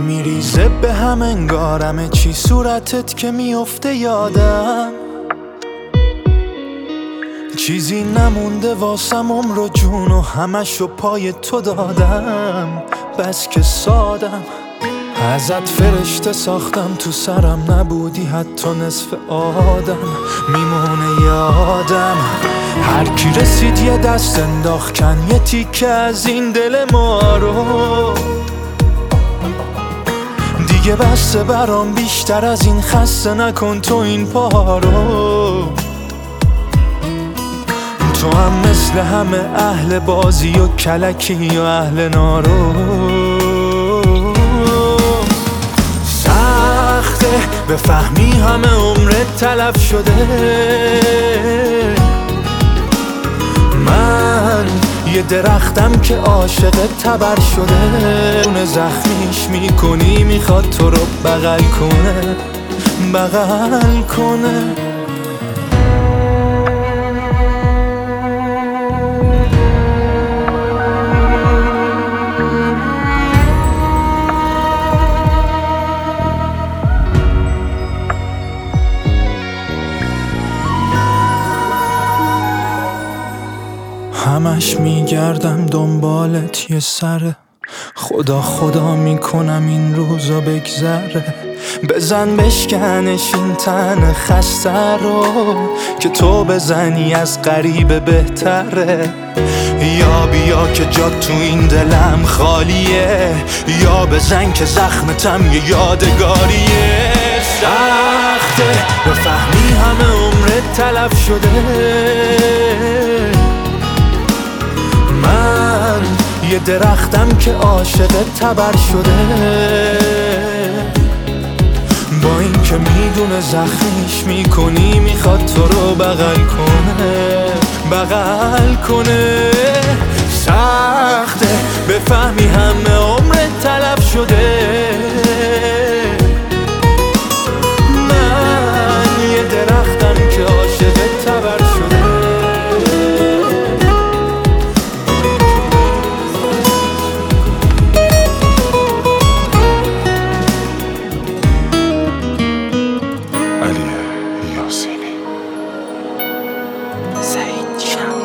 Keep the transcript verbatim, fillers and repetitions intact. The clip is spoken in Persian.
میریزه به هم انگارمه چی صورتت که میفته یادم، چیزی نمونده واسم عمر و جون و همشو پای تو دادم. بس که سادم ازت فرشته ساختم، تو سرم نبودی حتی نصف آدم. میمونه یادم هر کی رسید یه دست انداخت کن یه تیکه از این دل ما رو. دیگه بسته برام بیشتر از این، خسته نکن تو این پا رو. تو هم مثل همه اهل بازی و کلکی و اهل نارو. سخته بفهمی همه عمرت تلف شده، من یه درختم که عاشق تبر شده. اون زخمیش میکنی میخواد تو رو بغل کنه، بغل کنه. همش میگردم دنبالت یه سره، خدا خدا میکنم این روزا بگذره. بزن بشکنش این تن خسته رو، که تو بزنی از غریبه بهتره. یا بیا که جا تو این دلم خالیه، یا بزن که زخمتم یه یادگاریه. سخته بفهمی همه عمرت تلف شده، من یه درختم که عاشق تبر شده. با این که میدونه زخمیش میکنی میخواد تو رو بغل کنه، بغل کنه. سخته بفهمی همه عمرت تلف شده، من یه درختم که عاشق تبر شده. سعید شب